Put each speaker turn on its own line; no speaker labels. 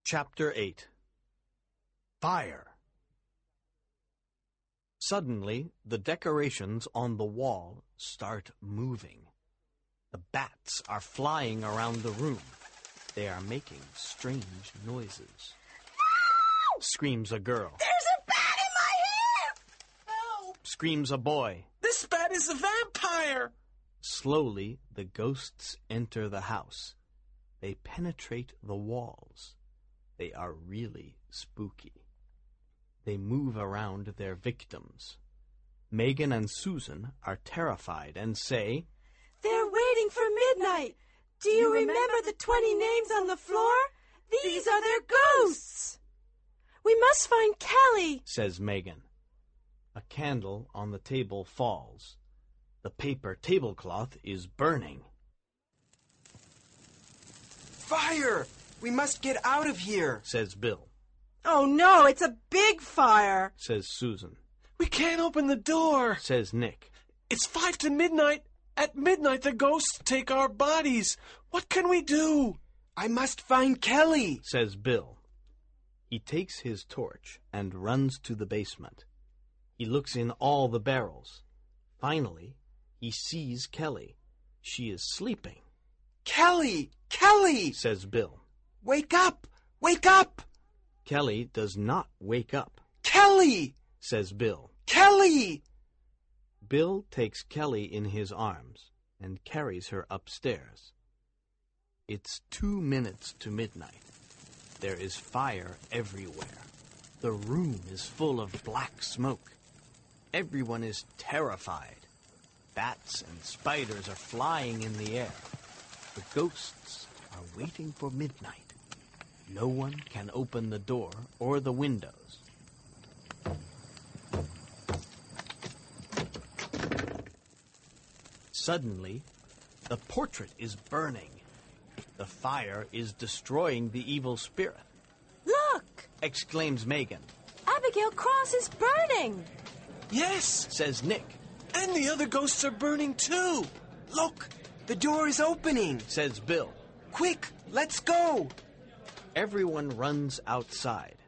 Chapter 8. Fire. Suddenly, the decorations on the wall start moving. The bats are flying around the room. They are making strange noises.
No!
Screams a girl.
There's a bat in my hair! Help!
Screams a boy.
This bat is a vampire!
Slowly, the ghosts enter the house. They penetrate the walls. They are really spooky. They move around their victims. Megan and Susan are terrified and say,
"They're waiting for midnight. Do you remember the 20 names on the floor? These are their ghosts. We must find Kelly,"
says Megan. A candle on the table falls. The paper tablecloth is burning.
Fire! We must get out of here,
says Bill.
"Oh no, it's a big fire,"
says Susan.
We can't open the door,
says Nick.
It's 5 to midnight. At midnight, the ghosts take our bodies. What can we do? I must find Kelly,
says Bill. He takes his torch and runs to the basement. He looks in all the barrels. Finally, he sees Kelly. She is sleeping.
Kelly! Kelly!
says Bill.
Wake up! Wake up!
Kelly does not wake up.
Kelly!
says Bill.
Kelly!
Bill takes Kelly in his arms and carries her upstairs. It's 2 minutes to midnight. There is fire everywhere. The room is full of black smoke. Everyone is terrified. Bats and spiders are flying in the air. The ghosts are waiting for midnight. No one can open the door or the windows. Suddenly, the portrait is burning. The fire is destroying the evil spirit.
"Look!"
Exclaims Megan.
"Abigail Cross is burning."
Yes!
Says Nick.
And the other ghosts are burning too! Look! The door is opening!
Says Bill.
Quick! Let's go!
Everyone runs outside.